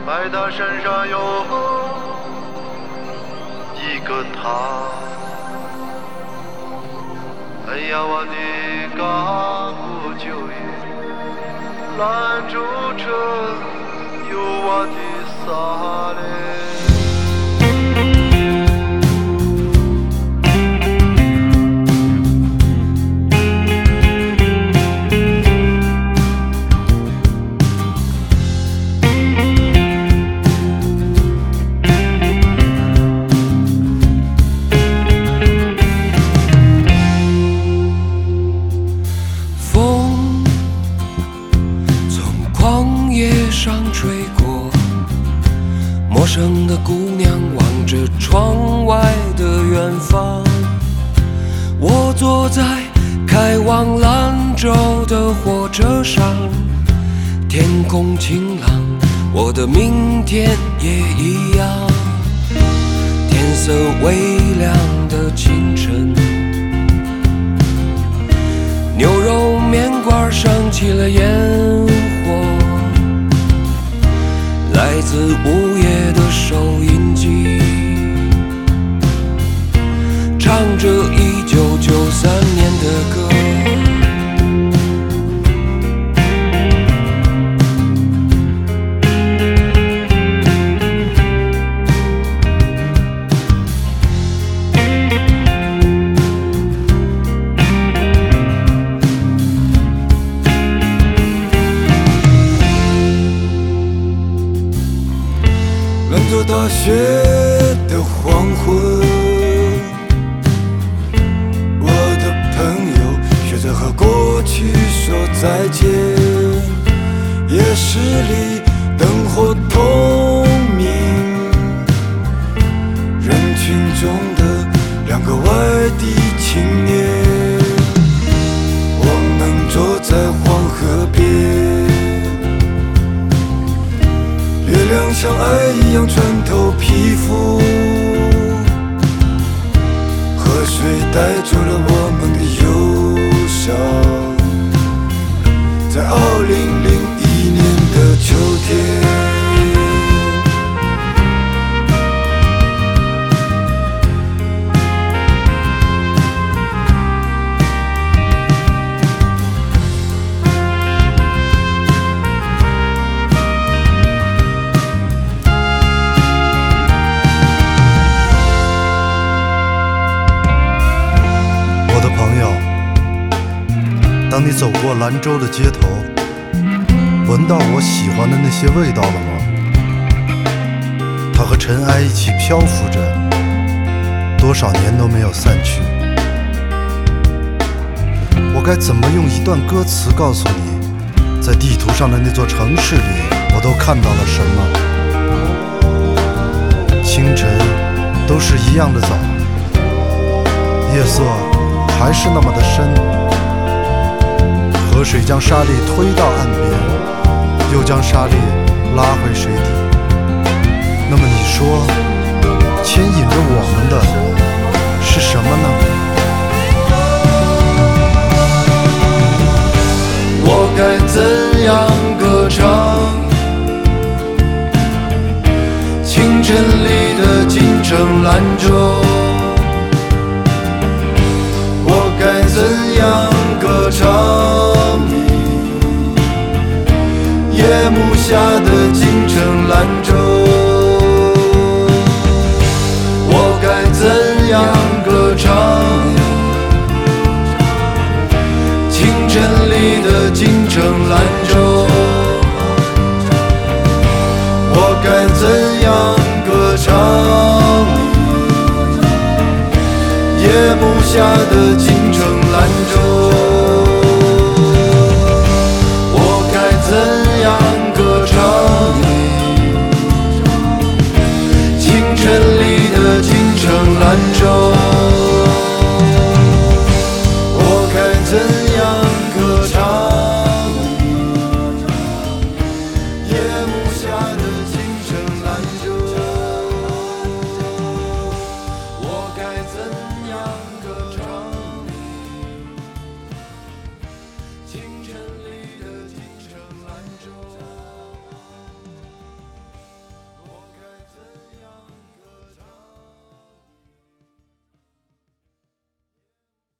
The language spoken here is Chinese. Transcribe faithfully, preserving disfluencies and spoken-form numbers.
白塔山上有一个他。哎呀，我的嘎布酒业，拦住车，有我的啥嘞？ 陌生的姑娘望着窗外的远方，我坐在开往兰州的火车上，天空晴朗，我的明天也一样。天色微亮的清晨，牛肉面馆升起了烟火，来自午夜的收音机，唱着一九九三年的歌。 大雪的黄昏，我的朋友学着和过去说再见。夜市里灯火通明，人群中的两个外地青年，我们坐在黄河边，月亮像爱一样穿透皮肤，河水带走了我们的忧伤。在二零零一年的秋天， 当你走过兰州的街头，闻到我喜欢的那些味道了吗？它和尘埃一起漂浮着，多少年都没有散去。我该怎么用一段歌词告诉你，在地图上的那座城市里，我都看到了什么？清晨都是一样的早，夜色还是那么的深。河水将沙粒推到岸边，又将沙粒拉回水底。那么你说，牵引着我们的是什么呢？ 我该怎样歌唱？清晨里的京城兰州，我该怎样歌唱？夜幕下的京城兰州，我该怎样歌唱？清晨里的京城兰州，我该怎样歌唱？夜幕下的